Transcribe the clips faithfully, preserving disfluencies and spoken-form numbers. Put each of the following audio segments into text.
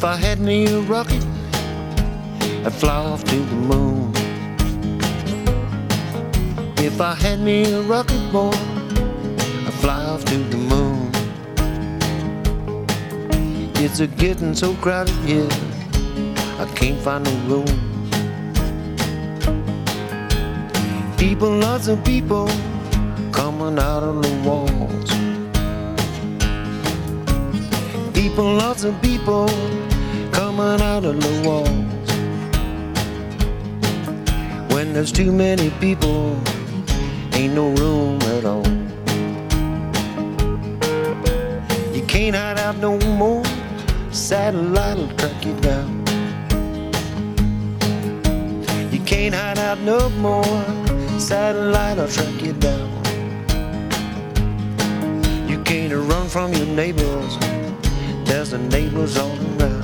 If I had me a rocket, I'd fly off to the moon. If I had me a rocket, boy, I'd fly off to the moon. It's a getting so crowded here, I can't find no room. People, lots of people coming out of the walls. People, lots of people coming out of the walls. When there's too many people, ain't no room at all. You can't hide out no more, satellite will track you down. You can't hide out no more, satellite will track you down. You can't run from your neighbors, there's the neighbors all around.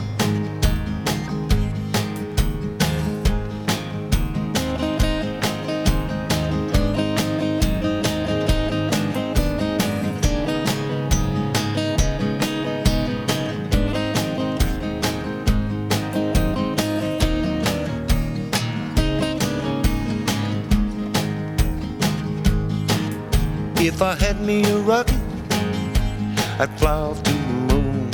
If I had me a rocket, I'd fly off to the moon.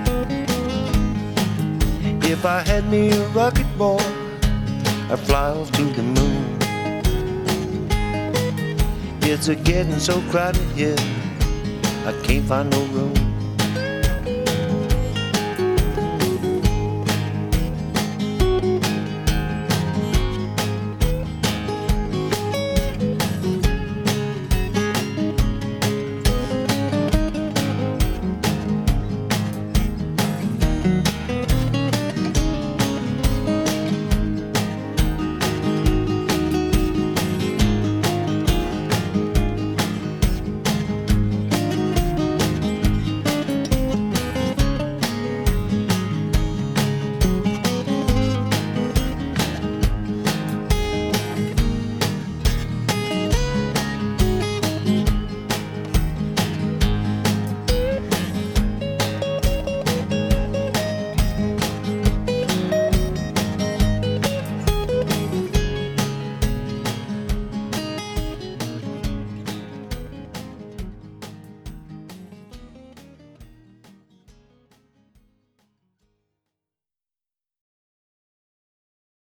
If I had me a rocket, boy, I'd fly off to the moon. It's a getting so crowded here, I can't find no room.